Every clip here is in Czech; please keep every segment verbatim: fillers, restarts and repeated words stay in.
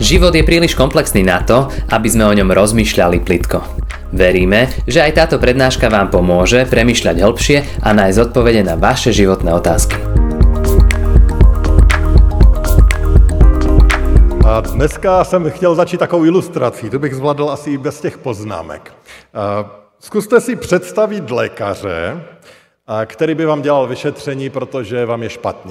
Život je príliš komplexný na to, aby sme o ňom rozmýšľali plitko. Veríme, že aj táto prednáška vám pomôže premýšľať hĺbšie a nájsť odpovede na vaše životné otázky. A dneska jsem chtěl začít takovou ilustrací, to bych zvládl asi i bez těch poznámek. Zkuste si představit lékaře, který by vám dělal vyšetření, protože vám je špatně.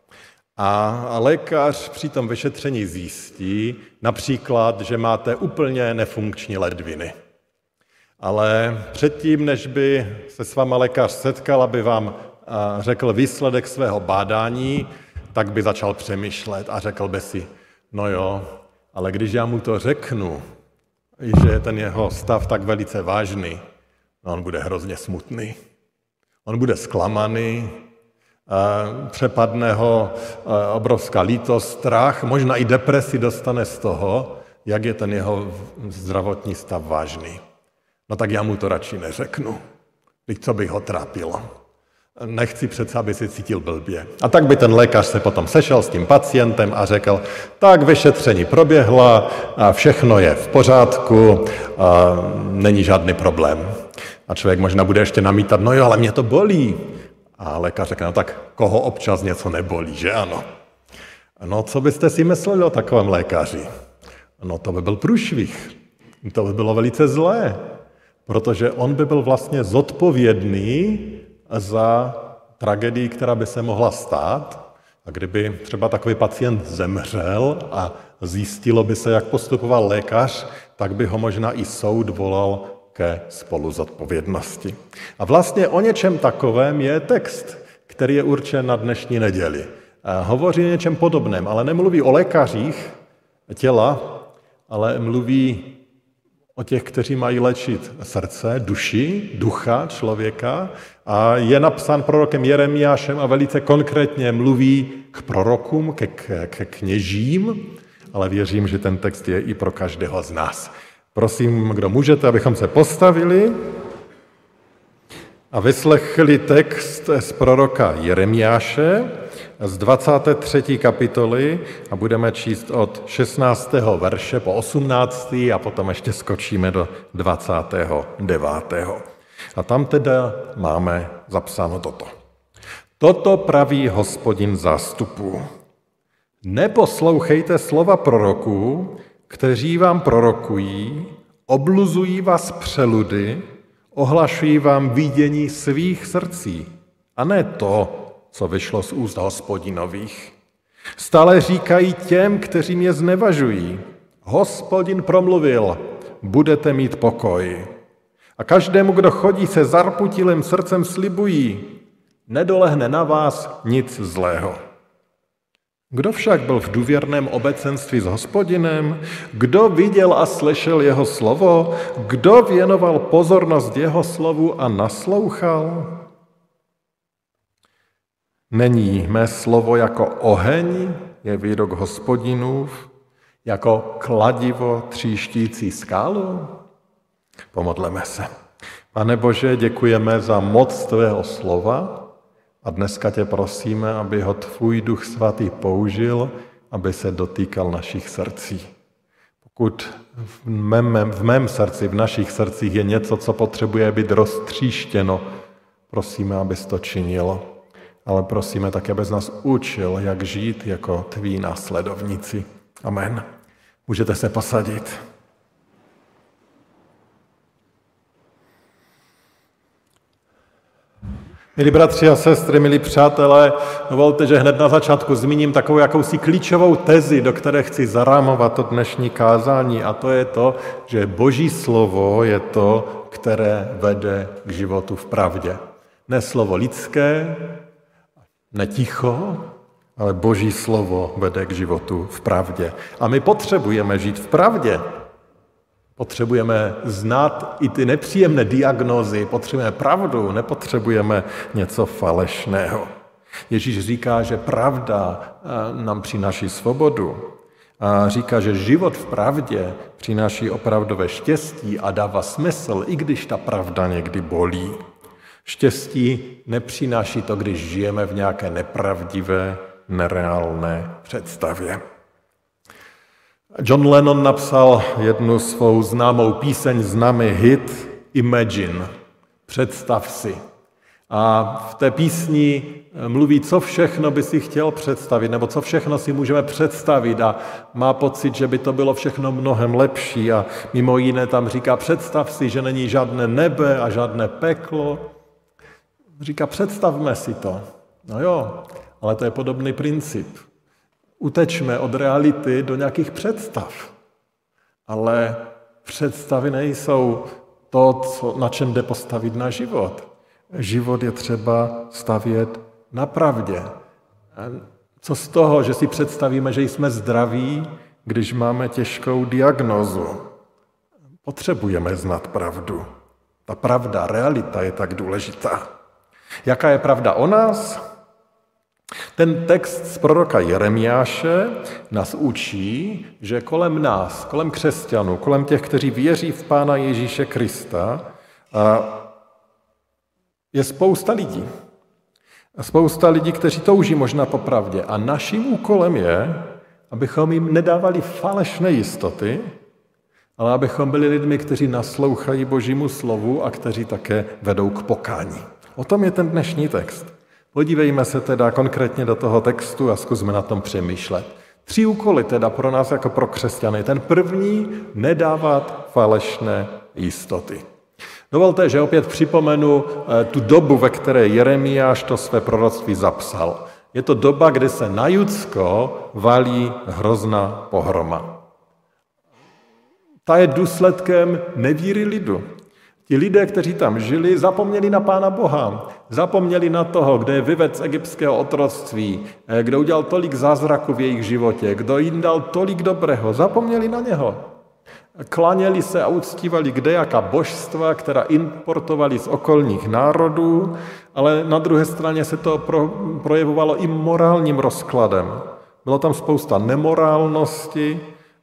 A lékař při tom vyšetření zjistí například, že máte úplně nefunkční ledviny. Ale předtím, než by se s váma lékař setkal, aby vám řekl výsledek svého bádání, tak by začal přemýšlet a řekl by si, no jo, ale když já mu to řeknu, že je ten jeho stav tak velice vážný, no on bude hrozně smutný. On bude zklamaný, přepadne ho obrovská lítost, strach, možná i depresi dostane z toho, jak je ten jeho zdravotní stav vážný. No tak já mu to radši neřeknu. Teď co bych ho trápilo. Nechci přece, aby si cítil blbě. A tak by ten lékař se potom sešel s tím pacientem a řekl, tak vyšetření proběhla, a všechno je v pořádku, a není žádný problém. A člověk možná bude ještě namítat, no jo, ale mě to bolí. A lékař řekne, no tak koho občas něco nebolí, že ano? No co byste si mysleli o takovém lékaři? No to by byl průšvih. To by bylo velice zlé, protože on by byl vlastně zodpovědný za tragédii, která by se mohla stát. A kdyby třeba takový pacient zemřel a zjistilo by se, jak postupoval lékař, tak by ho možná i soud volal ke spoluzodpovědnosti. A vlastně o něčem takovém je text, který je určen na dnešní neděli. Hovoří o něčem podobném, ale nemluví o lékařích těla, ale mluví o těch, kteří mají léčit srdce, duši, ducha člověka. A je napsán prorokem Jeremiášem a velice konkrétně mluví k prorokům, ke, ke kněžím, ale věřím, že ten text je i pro každého z nás. Prosím, kdo můžete, abychom se postavili a vyslechli text z proroka Jeremiáše z dvacáté třetí kapitoly a budeme číst od šestnáctého verše po osmnáctý a potom ještě skočíme do dvacátého devátého. A tam teda máme zapsáno toto. Toto praví Hospodin zástupů. Neposlouchejte slova proroků, kteří vám prorokují, obluzují vás přeludy, ohlašují vám vidění svých srdcí, a ne to, co vyšlo z úst Hospodinových. Stále říkají těm, kteří mě znevažují, Hospodin promluvil, budete mít pokoj. A každému, kdo chodí se zarputilým srdcem, slibují, nedolehne na vás nic zlého. Kdo však byl v důvěrném obecenství s Hospodinem? Kdo viděl a slyšel jeho slovo? Kdo věnoval pozornost jeho slovu a naslouchal? Není mé slovo jako oheň, je výrok Hospodinův, jako kladivo tříštící skálu? Pomodleme se. Pane Bože, děkujeme za moc tvého slova, a dneska tě prosíme, aby ho tvůj Duch Svatý použil, aby se dotýkal našich srdcí. Pokud v mém, v mém srdci, v našich srdcích je něco, co potřebuje být roztříštěno, prosíme, abys to činil. Ale prosíme také, abys nás učil, jak žít jako tví následovníci. Amen. Můžete se posadit. Milí bratři a sestry, milí přátelé, dovolte, že hned na začátku zmíním takovou jakousi klíčovou tezi, do které chci zarámovat to dnešní kázání, a to je to, že Boží slovo je to, které vede k životu v pravdě. Ne slovo lidské, ne ticho, ale Boží slovo vede k životu v pravdě. A my potřebujeme žít v pravdě. Potřebujeme znát i ty nepříjemné diagnózy, potřebujeme pravdu, nepotřebujeme něco falešného. Ježíš říká, že pravda nám přináší svobodu. A říká, že život v pravdě přináší opravdové štěstí a dává smysl, i když ta pravda někdy bolí. Štěstí nepřináší to, když žijeme v nějaké nepravdivé, nereálné představě. John Lennon napsal jednu svou známou píseň, známý hit Imagine, představ si. A v té písni mluví, co všechno by si chtěl představit, nebo co všechno si můžeme představit a má pocit, že by to bylo všechno mnohem lepší a mimo jiné tam říká, představ si, že není žádné nebe a žádné peklo. Říká, představme si to. No jo, ale to je podobný princip. Utečme od reality do nějakých představ. Ale představy nejsou to, co, na čem jde postavit na život. Život je třeba stavět na pravdě. Co z toho, že si představíme, že jsme zdraví, když máme těžkou diagnózu? Potřebujeme znát pravdu. Ta pravda, realita je tak důležitá. Jaká je pravda o nás? Ten text z proroka Jeremiáše nás učí, že kolem nás, kolem křesťanů, kolem těch, kteří věří v Pána Ježíše Krista, je spousta lidí. Spousta lidí, kteří touží možná po pravdě. A naším úkolem je, abychom jim nedávali falešné jistoty, ale abychom byli lidmi, kteří naslouchají Božímu slovu a kteří také vedou k pokání. O tom je ten dnešní text. Podívejme se teda konkrétně do toho textu a zkusme na tom přemýšlet. Tři úkoly teda pro nás jako pro křesťany. Ten první, nedávat falešné jistoty. Dovolte, že opět připomenu tu dobu, ve které Jeremiáš to své proroctví zapsal. Je to doba, kdy se na Judsko valí hrozná pohroma. Ta je důsledkem nevíry lidu. Ti lidé, kteří tam žili, zapomněli na Pána Boha, zapomněli na toho, kdo je vyvedl z egyptského otroctví, kdo udělal tolik zázraků v jejich životě, kdo jim dal tolik dobrého, zapomněli na něho. Klaněli se a uctívali kdejaká božstva, která importovali z okolních národů, ale na druhé straně se to pro, projevovalo i morálním rozkladem. Bylo tam spousta nemorálnosti,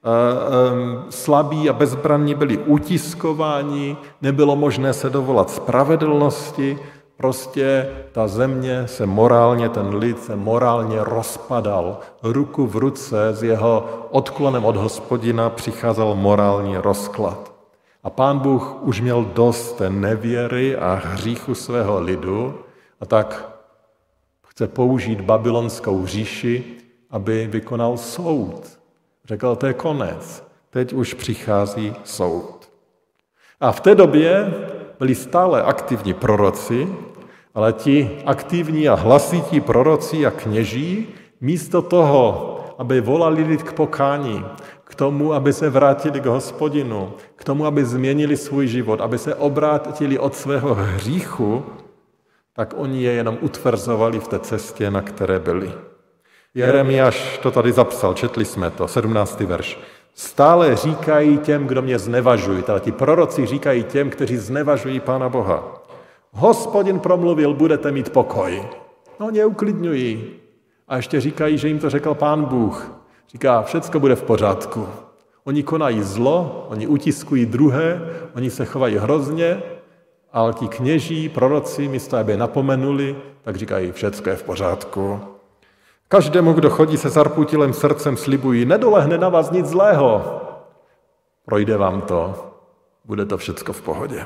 slabí a bezbranní byli utiskováni, nebylo možné se dovolat spravedlnosti, prostě ta země se morálně, ten lid se morálně rozpadal. Ruku v ruce s jeho odklonem od Hospodina přicházel morální rozklad. A Pán Bůh už měl dost té nevěry a hříchu svého lidu a tak chce použít babylonskou říši, aby vykonal soud. Řekl, to je konec. Teď už přichází soud. A v té době byli stále aktivní proroci, ale ti aktivní a hlasití proroci a kněží místo toho, aby volali lid k pokání, k tomu, aby se vrátili k Hospodinu, k tomu, aby změnili svůj život, aby se obrátili od svého hříchu, tak oni je jenom utvrzovali v té cestě, na které byli. Jeremiáš to tady zapsal, četli jsme to, sedmnáctý verš. Stále říkají těm, kdo mě znevažují, teda ti proroci říkají těm, kteří znevažují Pána Boha. Hospodin promluvil, budete mít pokoj. No, oni je uklidňují. A ještě říkají, že jim to řekl Pán Bůh. Říká, všecko bude v pořádku. Oni konají zlo, oni utiskují druhé, oni se chovají hrozně, ale ti kněží, proroci, místo aby je napomenuli, tak říkají, všecko je v pořádku. Každému, kdo chodí se zarputilým srdcem, slibují, nedolehne na vás nic zlého. Projde vám to, bude to všecko v pohodě.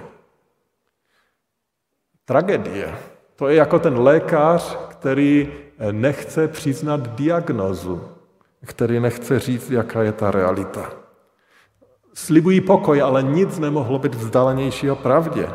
Tragédie. To je jako ten lékař, který nechce přiznat diagnózu, který nechce říct, jaká je ta realita. Slibují pokoj, ale nic nemohlo být vzdálenějšího pravdě.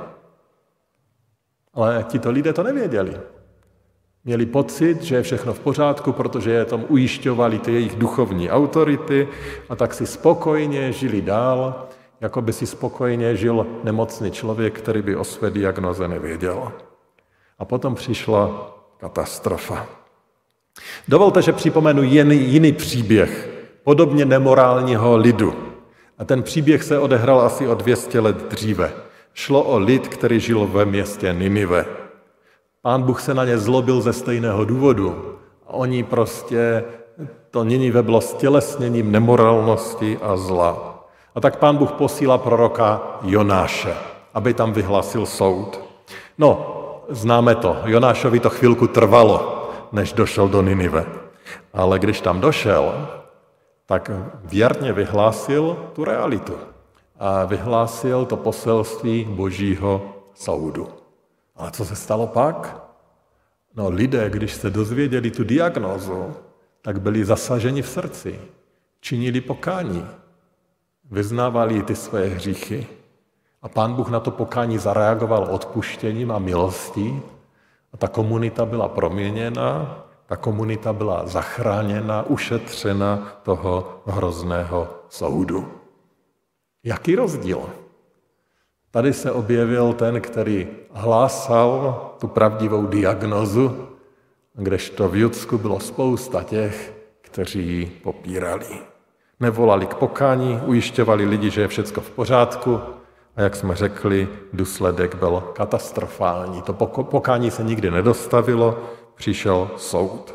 Ale tito lidé to nevěděli. Měli pocit, že je všechno v pořádku, protože je tom ujišťovali ty jejich duchovní autority a tak si spokojně žili dál, jako by si spokojně žil nemocný člověk, který by o své diagnoze nevěděl. A potom přišla katastrofa. Dovolte, že připomenu jiný, jiný příběh, podobně nemorálního lidu. A ten příběh se odehrál asi o dvě stě let dříve. Šlo o lid, který žil ve městě Ninive. Pán Bůh se na ně zlobil ze stejného důvodu. A oni prostě, to Ninive bylo stělesněním nemorálnosti a zla. A tak Pán Bůh posílá proroka Jonáše, aby tam vyhlásil soud. No, známe to. Jonášovi to chvilku trvalo, než došel do Ninive. Ale když tam došel, tak věrně vyhlásil tu realitu. A vyhlásil to poselství Božího soudu. Ale co se stalo pak? No lidé, když se dozvěděli tu diagnózu, tak byli zasaženi v srdci. Činili pokání. Vyznávali ty své hříchy. A Pán Bůh na to pokání zareagoval odpuštěním a milostí. A ta komunita byla proměněna, ta komunita byla zachráněna, ušetřena toho hrozného soudu. Jaký rozdíl? Tady se objevil ten, který hlásal tu pravdivou diagnózu, kdežto v Judsku bylo spousta těch, kteří ji popírali. Nevolali k pokání, ujišťovali lidi, že je všecko v pořádku a jak jsme řekli, důsledek byl katastrofální. To pokání se nikdy nedostavilo, přišel soud.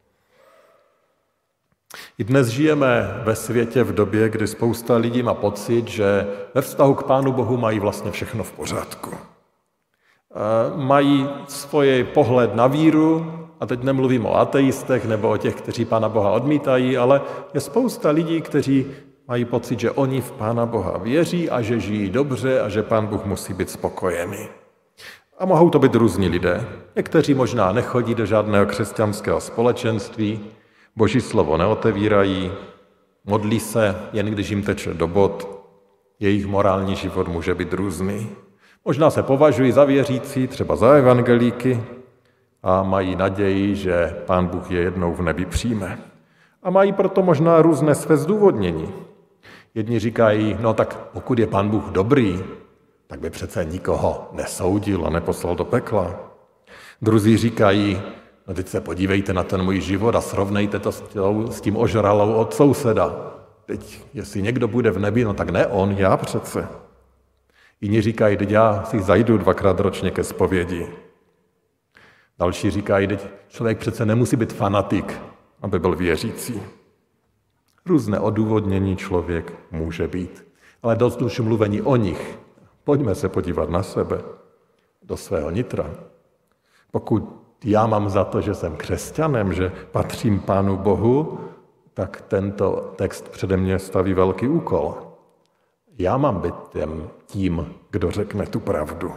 I dnes žijeme ve světě v době, kdy spousta lidí má pocit, že ve vztahu k Pánu Bohu mají vlastně všechno v pořádku. Mají svůj pohled na víru, a teď nemluvím o ateistech nebo o těch, kteří Pána Boha odmítají, ale je spousta lidí, kteří mají pocit, že oni v Pána Boha věří a že žijí dobře a že Pán Bůh musí být spokojený. A mohou to být různí lidé. Někteří možná nechodí do žádného křesťanského společenství, Boží slovo neotevírají, modlí se, jen když jim teče do bod, jejich morální život může být různý. Možná se považují za věřící, třeba za evangelíky, a mají naději, že Pán Bůh je jednou v nebi přijme. A mají proto možná různé své zdůvodnění. Jedni říkají, no tak pokud je Pán Bůh dobrý, tak by přece nikoho nesoudil a neposlal do pekla. Druzí říkají, no teď se podívejte na ten můj život a srovnejte to s tím ožralou od souseda. Teď, jestli někdo bude v nebi, no tak ne on, já přece. Jiní říkají, teď já si zajdu dvakrát ročně ke zpovědi. Další říkají, teď člověk přece nemusí být fanatik, aby byl věřící. Různé odůvodnění člověk může být. Ale dost už mluvení o nich. Pojďme se podívat na sebe, do svého nitra. Pokud já mám za to, že jsem křesťanem, že patřím Pánu Bohu, tak tento text přede mě staví velký úkol. Já mám být tím, kdo řekne tu pravdu.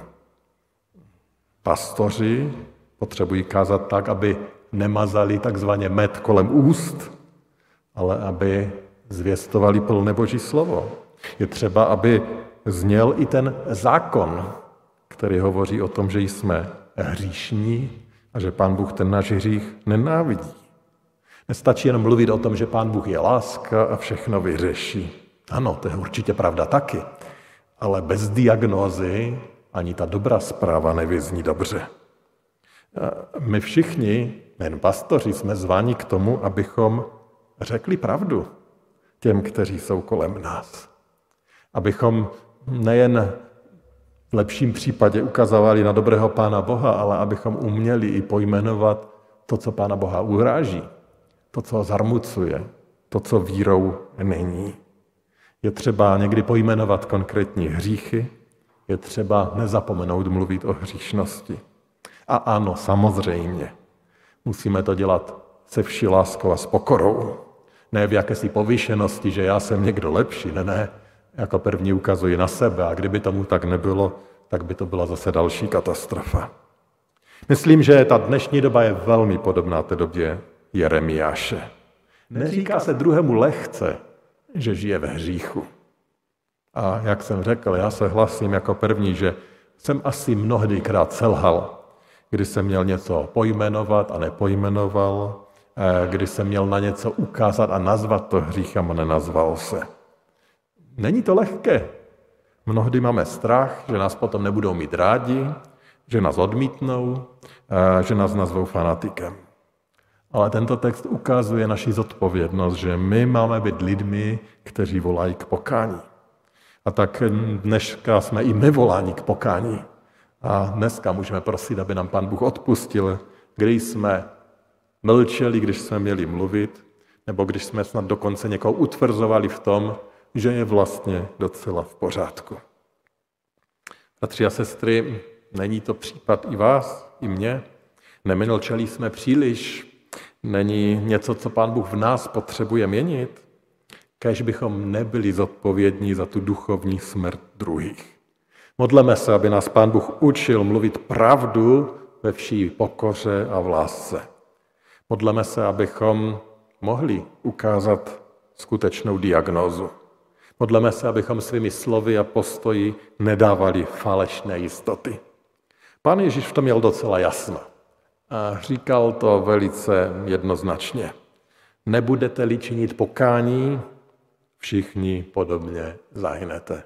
Pastoři potřebují kázat tak, aby nemazali takzvaně med kolem úst, ale aby zvěstovali plné Boží slovo. Je třeba, aby zněl i ten zákon, který hovoří o tom, že jsme hříšní a že Pán Bůh ten náš hřích nenávidí. Nestačí jen mluvit o tom, že Pán Bůh je láska a všechno vyřeší. Ano, to je určitě pravda taky, ale bez diagnózy ani ta dobrá zpráva nevyzní dobře. My všichni, nejen pastoři, jsme zváni k tomu, abychom řekli pravdu těm, kteří jsou kolem nás. Abychom nejen v lepším případě ukazovali na dobrého Pána Boha, ale abychom uměli i pojmenovat to, co Pána Boha uráží, to, co ho zarmucuje, to, co vírou není. Je třeba někdy pojmenovat konkrétní hříchy, je třeba nezapomenout mluvit o hříšnosti. A ano, samozřejmě, musíme to dělat se vší láskou a s pokorou. Ne v jakési povýšenosti, že já jsem někdo lepší, ne, ne. Jako první ukazuji na sebe a kdyby tomu tak nebylo, tak by to byla zase další katastrofa. Myslím, že ta dnešní doba je velmi podobná té době Jeremiáše. Neříká se druhému lehce, že žije ve hříchu. A jak jsem řekl, já se hlasím jako první, že jsem asi mnohdykrát selhal, kdy jsem měl něco pojmenovat a nepojmenoval, kdy jsem měl na něco ukázat a nazvat to hříchem a nenazval se. Není to lehké. Mnohdy máme strach, že nás potom nebudou mít rádi, že nás odmítnou, že nás nazvou fanatikem. Ale tento text ukazuje naši zodpovědnost, že my máme být lidmi, kteří volají k pokání. A tak dneska jsme i my voláni k pokání. A dneska můžeme prosit, aby nám Pán Bůh odpustil, když jsme mlčeli, když jsme měli mluvit, nebo když jsme snad dokonce někoho utvrzovali v tom, že je vlastně docela v pořádku. Bratři a sestry, není to případ i vás, i mě? Nemlčeli jsme příliš? Není něco, co Pán Bůh v nás potřebuje měnit? kéž bychom nebyli zodpovědní za tu duchovní smrt druhých. Modleme se, aby nás Pán Bůh učil mluvit pravdu ve vší pokoře a v lásce. Modleme se, abychom mohli ukázat skutečnou diagnózu. Modleme se, abychom svými slovy a postoji nedávali falešné jistoty. Pán Ježíš v tom měl docela jasno a říkal to velice jednoznačně. Nebudete-li činit pokání, všichni podobně zahynete.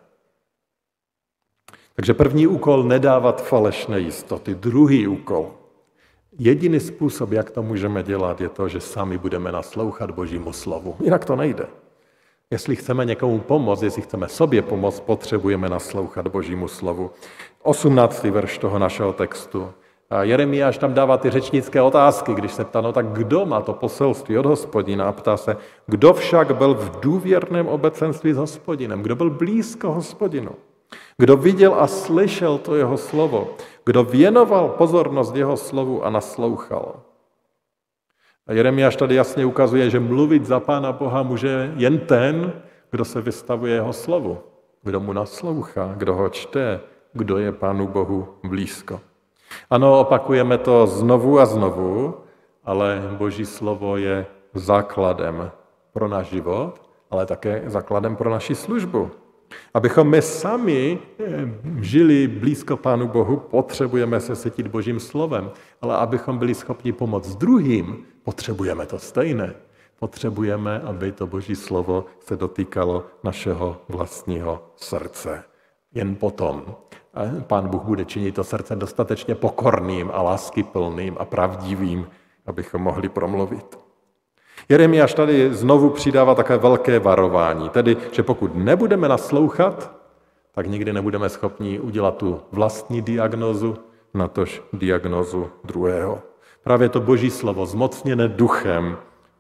Takže první úkol nedávat falešné jistoty. Druhý úkol. Jediný způsob, jak to můžeme dělat, je to, že sami budeme naslouchat Božímu slovu. Jinak to nejde. Jestli chceme někomu pomoct, jestli chceme sobě pomoct, potřebujeme naslouchat Božímu slovu. osmnáctý verš toho našeho textu. A Jeremiáš tam dává ty řečnické otázky, když se ptá, no tak kdo má to poselství od Hospodina? A ptá se, kdo však byl v důvěrném obecenství s Hospodinem? Kdo byl blízko Hospodinu? Kdo viděl a slyšel to jeho slovo? Kdo věnoval pozornost jeho slovu a naslouchal? A Jeremiáš tady jasně ukazuje, že mluvit za Pána Boha může jen ten, kdo se vystavuje jeho slovu, kdo mu naslouchá, kdo ho čte, kdo je Pánu Bohu blízko. Ano, opakujeme to znovu a znovu, ale Boží slovo je základem pro náš život, ale také základem pro naši službu. Abychom my sami žili blízko Pánu Bohu, potřebujeme se sytit Božím slovem, ale abychom byli schopni pomoct druhým, potřebujeme to stejné. Potřebujeme, aby to Boží slovo se dotýkalo našeho vlastního srdce. Jen potom Pán Bůh bude činit to srdce dostatečně pokorným a láskyplným a pravdivým, abychom mohli promluvit. Jeremiáš tady znovu přidává také velké varování, tedy, že pokud nebudeme naslouchat, tak nikdy nebudeme schopni udělat tu vlastní diagnózu, natož diagnózu druhého. Právě to Boží slovo, zmocněné duchem,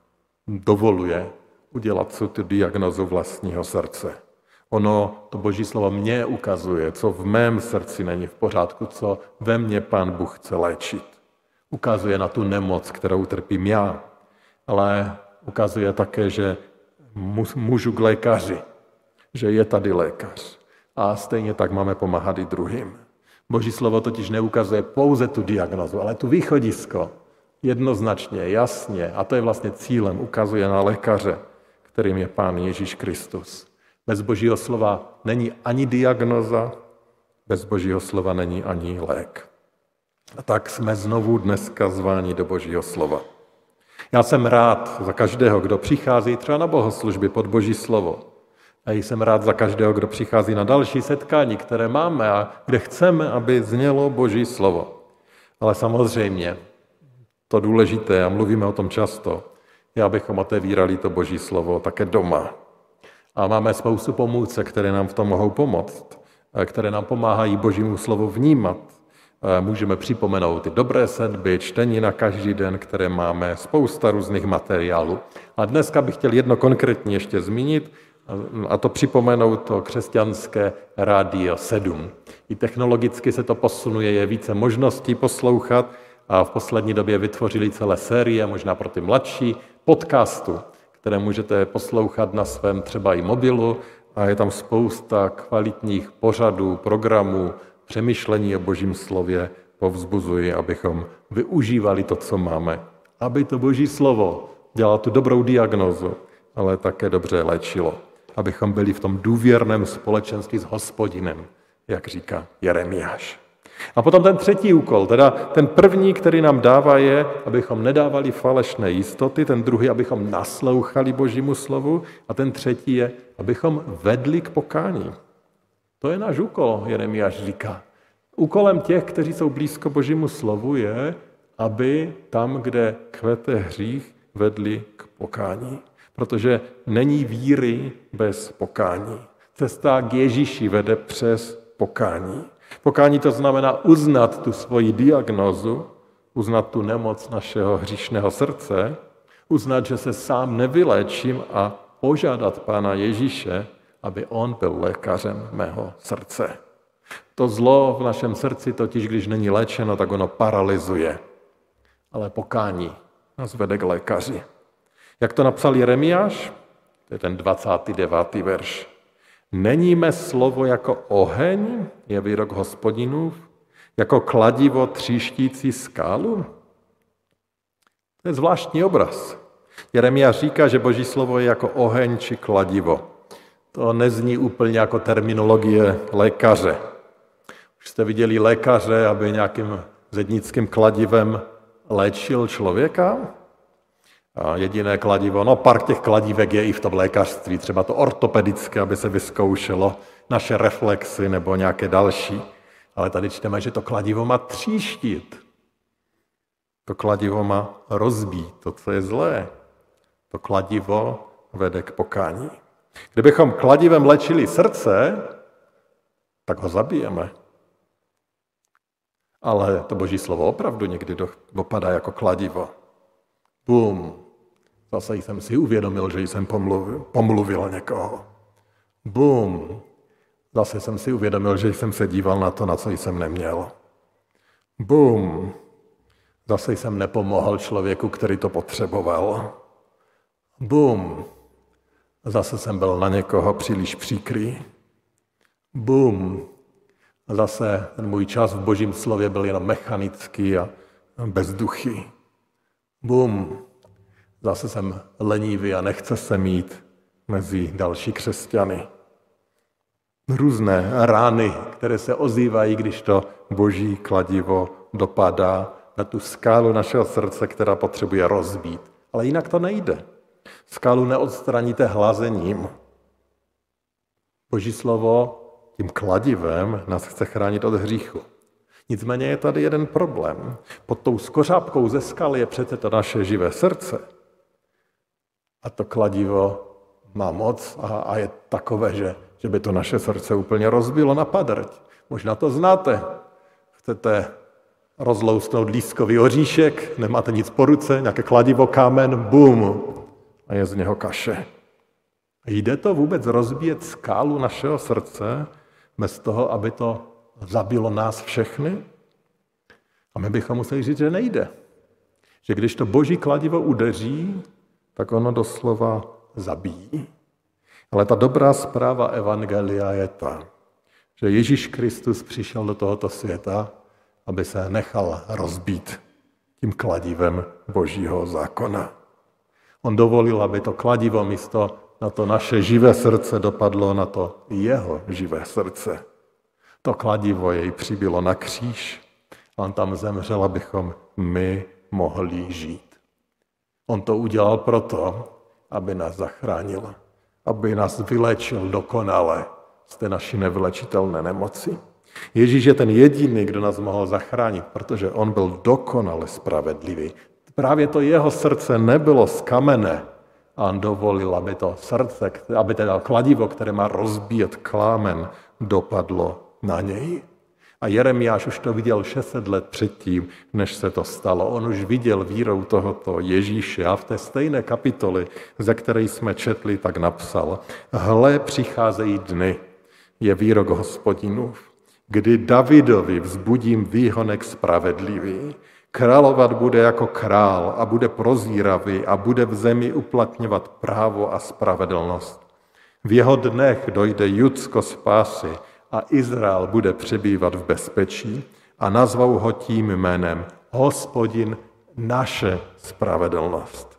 dovoluje udělat si tu diagnózu vlastního srdce. Ono, to Boží slovo mě ukazuje, co v mém srdci není v pořádku, co ve mně Pán Bůh chce léčit. Ukazuje na tu nemoc, kterou trpím já, ale ukazuje také, že můžu k lékaři, že je tady lékař. A stejně tak máme pomáhat i druhým. Boží slovo totiž neukazuje pouze tu diagnozu, ale tu východisko. Jednoznačně, jasně, a to je vlastně cílem, ukazuje na lékaře, kterým je Pán Ježíš Kristus. Bez Božího slova není ani diagnoza, bez Božího slova není ani lék. A tak jsme znovu dneska zváni do Božího slova. Já jsem rád za každého, kdo přichází třeba na bohoslužby pod Boží slovo. A jsem rád za každého, kdo přichází na další setkání, které máme a kde chceme, aby znělo Boží slovo. Ale samozřejmě to důležité, a mluvíme o tom často, je, abychom otevírali to Boží slovo také doma. A máme spoustu pomůcek, které nám v tom mohou pomoct, které nám pomáhají Božímu slovu vnímat. Můžeme připomenout ty dobré sedby, čtení na každý den, které máme, spousta různých materiálů. A dneska bych chtěl jedno konkrétně ještě zmínit, a to připomenout to křesťanské rádio sedm. I technologicky se to posunuje, je více možností poslouchat a v poslední době vytvořili celé série, možná pro ty mladší, podcastů, které můžete poslouchat na svém třeba i mobilu a je tam spousta kvalitních pořadů, programů, přemýšlení o Božím slově. Povzbuzuji, abychom využívali to, co máme. Aby to Boží slovo dělalo tu dobrou diagnózu, ale také dobře léčilo. Abychom byli v tom důvěrném společenství s Hospodinem, jak říká Jeremiáš. A potom ten třetí úkol, teda ten první, který nám dává, je, abychom nedávali falešné jistoty, ten druhý, abychom naslouchali Božímu slovu a ten třetí je, abychom vedli k pokání. To je náš úkol, Jeremiáš říká. Úkolem těch, kteří jsou blízko Božímu slovu, je, aby tam, kde kvete hřích, vedli k pokání. Protože není víry bez pokání. Cesta k Ježíši vede přes pokání. Pokání to znamená uznat tu svoji diagnózu, uznat tu nemoc našeho hříšného srdce, uznat, že se sám nevyléčím a požádat Pána Ježíše, aby on byl lékařem mého srdce. To zlo v našem srdci totiž, když není léčeno, tak ono paralyzuje. Ale pokání nás vede k lékaři. Jak to napsal Jeremiáš? To je ten dvacátý devátý verš. Není mé slovo jako oheň, je výrok Hospodinův, jako kladivo tříštící skálu? To je zvláštní obraz. Jeremiáš říká, že Boží slovo je jako oheň či kladivo. To nezní úplně jako terminologie lékaře. Už jste viděli lékaře, aby nějakým zednickým kladivem léčil člověka? A jediné kladivo, no pár těch kladívek je i v tom lékařství, třeba to ortopedické, aby se vyzkoušelo naše reflexy nebo nějaké další. Ale tady čteme, že to kladivo má tříštit. To kladivo má rozbít to, co je zlé. To kladivo vede k pokání. Kdybychom kladivem léčili srdce, tak ho zabijeme. Ale to Boží slovo opravdu někdy dopadá jako kladivo. Bum. Zase jsem si uvědomil, že jsem pomluvil, pomluvil někoho. Bum. Zase jsem si uvědomil, že jsem se díval na to, na co jsem neměl. Bum. Zase jsem nepomohl člověku, který to potřeboval. Bum. Zase jsem byl na někoho příliš příkrý. Bum. Zase ten můj čas v Božím slově byl jenom mechanický a bezduchý. Bum. Zase jsem lenivý a nechce se mít mezi další křesťany. Různé rány, které se ozývají, když to Boží kladivo dopadá na tu skálu našeho srdce, která potřebuje rozbít. Ale jinak to nejde. Skálu neodstraníte hlazením. Boží slovo tím kladivem nás chce chránit od hříchu. Nicméně je tady jeden problém. Pod tou skořápkou ze skaly je přece to naše živé srdce. A to kladivo má moc a, a je takové, že, že by to naše srdce úplně rozbilo na padrť. Možná to znáte. Chcete rozlousnout lískový oříšek, nemáte nic po ruce, nějaké kladivo, kámen, bum, a je z něho kaše. Jde to vůbec rozbíjet skálu našeho srdce bez toho, aby to zabilo nás všechny? A my bychom museli říct, že nejde. Že když to Boží kladivo udeří, tak ono doslova zabíjí. Ale ta dobrá zpráva evangelia je ta, že Ježíš Kristus přišel do tohoto světa, aby se nechal rozbít tím kladivem Božího zákona. On dovolil, aby to kladivo místo na to naše živé srdce dopadlo na to jeho živé srdce. To kladivo jej přibilo na kříž a on tam zemřel, abychom my mohli žít. On to udělal proto, aby nás zachránil, aby nás vylečil dokonale z té naší nevylečitelné nemoci. Ježíš je ten jediný, kdo nás mohl zachránit, protože on byl dokonale spravedlivý. Právě to jeho srdce nebylo z kamene a on dovolil, aby to srdce, aby teda kladivo, které má rozbíjet kámen, dopadlo na něj. A Jeremiáš už to viděl šest set let předtím, než se to stalo. On už viděl vírou tohoto Ježíše a v té stejné kapitoli, ze které jsme četli, tak napsal: Hle, přicházejí dny, je výrok Hospodinův, kdy Davidovi vzbudím výhonek spravedlivý, královat bude jako král a bude prozíravý a bude v zemi uplatňovat právo a spravedlnost. V jeho dnech dojde Judsko spásy a Izrael bude přebývat v bezpečí a nazvou ho tím jménem Hospodin naše spravedlnost.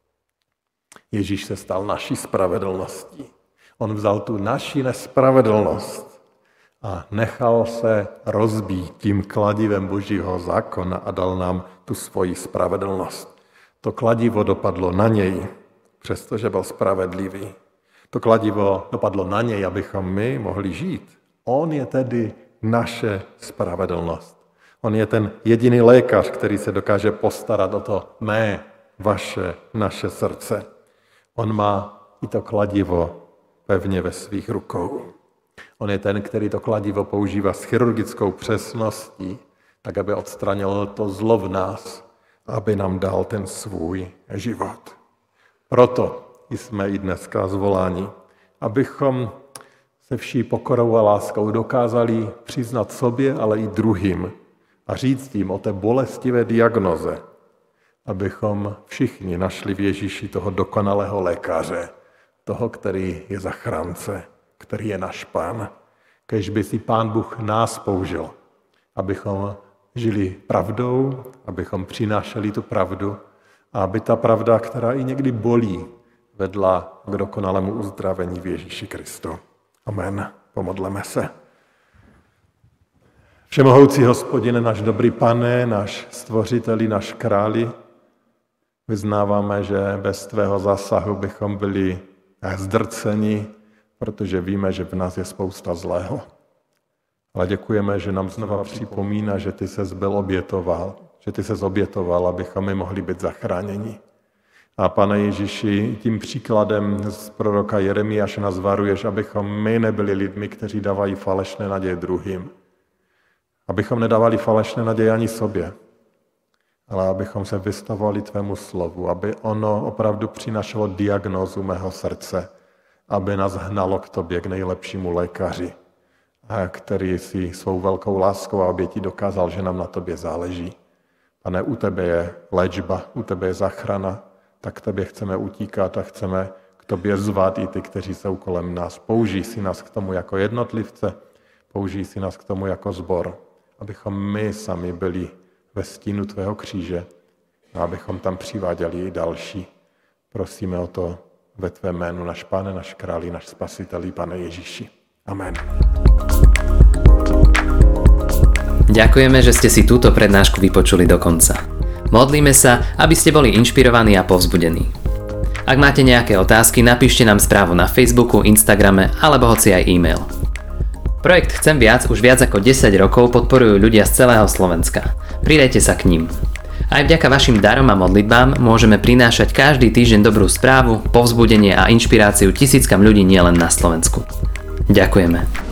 Ježíš se stal naší spravedlností. On vzal tu naši nespravedlnost a nechal se rozbít tím kladivem Božího zákona a dal nám tu svoji spravedlnost. To kladivo dopadlo na něj, přestože byl spravedlivý. To kladivo dopadlo na něj, abychom my mohli žít. On je tedy naše spravedlnost. On je ten jediný lékař, který se dokáže postarat o to mé, vaše, naše srdce. On má i to kladivo pevně ve svých rukou. On je ten, který to kladivo používá s chirurgickou přesností, tak aby odstranil to zlo v nás, aby nám dal ten svůj život. Proto jsme i dneska zvoláni, abychom se vší pokorou a láskou dokázali přiznat sobě, ale i druhým a říct jim o té bolestivé diagnoze, abychom všichni našli v Ježíši toho dokonalého lékaře, toho, který je zachránce, který je náš Pán. Kéž by si Pán Bůh nás použil, abychom žili pravdou, abychom přinášeli tu pravdu a aby ta pravda, která i někdy bolí, vedla k dokonalému uzdravení v Ježíši Kristu. Amen. Pomodleme se. Všemohoucí Hospodine, náš dobrý Pane, náš Stvořiteli, náš Králi, vyznáváme, že bez tvého zásahu bychom byli zdrceni, protože víme, že v nás je spousta zlého. Ale děkujeme, že nám znova připomíná, že ty ses byl obětoval, že ty ses obětoval, abychom my mohli být zachráněni. A Pane Ježíši, tím příkladem z proroka Jeremiáše nás varuješ, abychom my nebyli lidmi, kteří dávají falešné naděje druhým. Abychom nedávali falešné naděje ani sobě, ale abychom se vystavovali tvému slovu, aby ono opravdu přinašelo diagnózu mého srdce, aby nás hnalo k tobě, k nejlepšímu lékaři, který si svou velkou láskou a obětí dokázal, že nám na tobě záleží. Pane, u tebe je léčba, u tebe je záchrana, tak k tobě chceme utíkat a chceme k tobě zvát i ty, kteří jsou kolem nás. Použij si nás k tomu jako jednotlivce, použij si nás k tomu jako sbor, abychom my sami byli ve stínu tvého kříže a abychom tam přiváděli i další. Prosíme o to ve tvé jménu, náš Pane, náš Králi, náš Spasiteli, Pane Ježíši. Amen. Ďakujeme, že ste si túto prednášku vypočuli do konca. Modlíme sa, aby ste boli inšpirovaní a povzbudení. Ak máte nejaké otázky, napíšte nám správu na Facebooku, Instagrame alebo hoci aj e-mail. Projekt Chcem viac už viac ako desať rokov podporujú ľudia z celého Slovenska. Pridajte sa k ním. Aj vďaka vašim darom a modlitbám môžeme prinášať každý týždeň dobrú správu, povzbudenie a inšpiráciu tisíckam ľudí nielen na Slovensku. Ďakujeme.